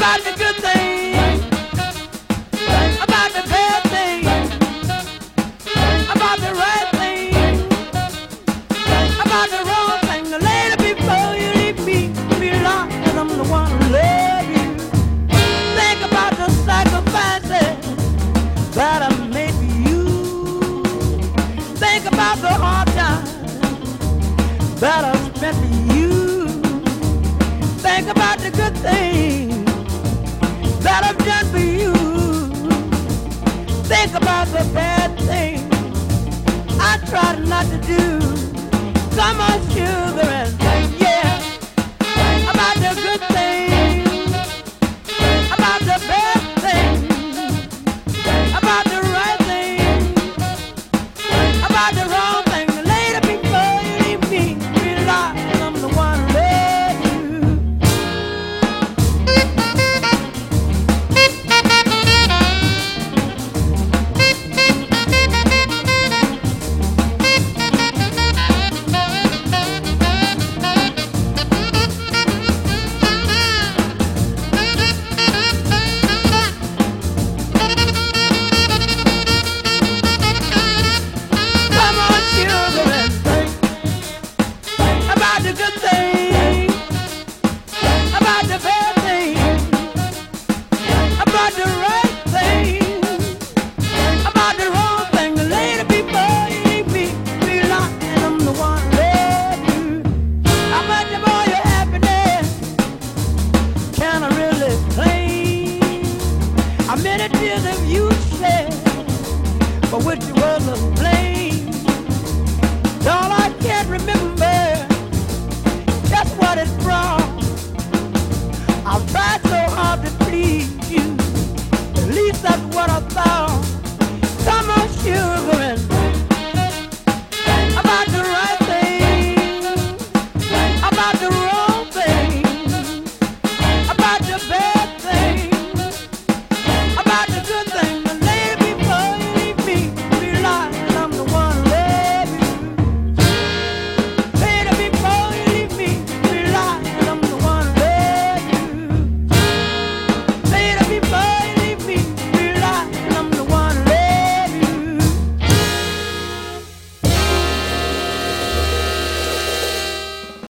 about the good thing, about the bad thing, about the right thing, about the wrong thing. Later before you leave me, belong, 'cause I'm the one who love you. Think about the sacrifices that I made for you. Think about the hard times that I spent for you. Think about the good things that I've done for you. Think about the bad things I tried not to do. Come on, sugar, and think, yeah, about the good things, about the bad things, about the right things, about the wrong things. Later before you leave me, realize I'm the one who loves you. Come on, sugar, and think about the good things, about the bad things, about the right things, about the wrong thing. Later before you leave me, realize I'm the one who loves you. How much of all your happiness can I really claim? How many tears have you shed for which you was to blame? All I can't remember just what it brought. I'll try to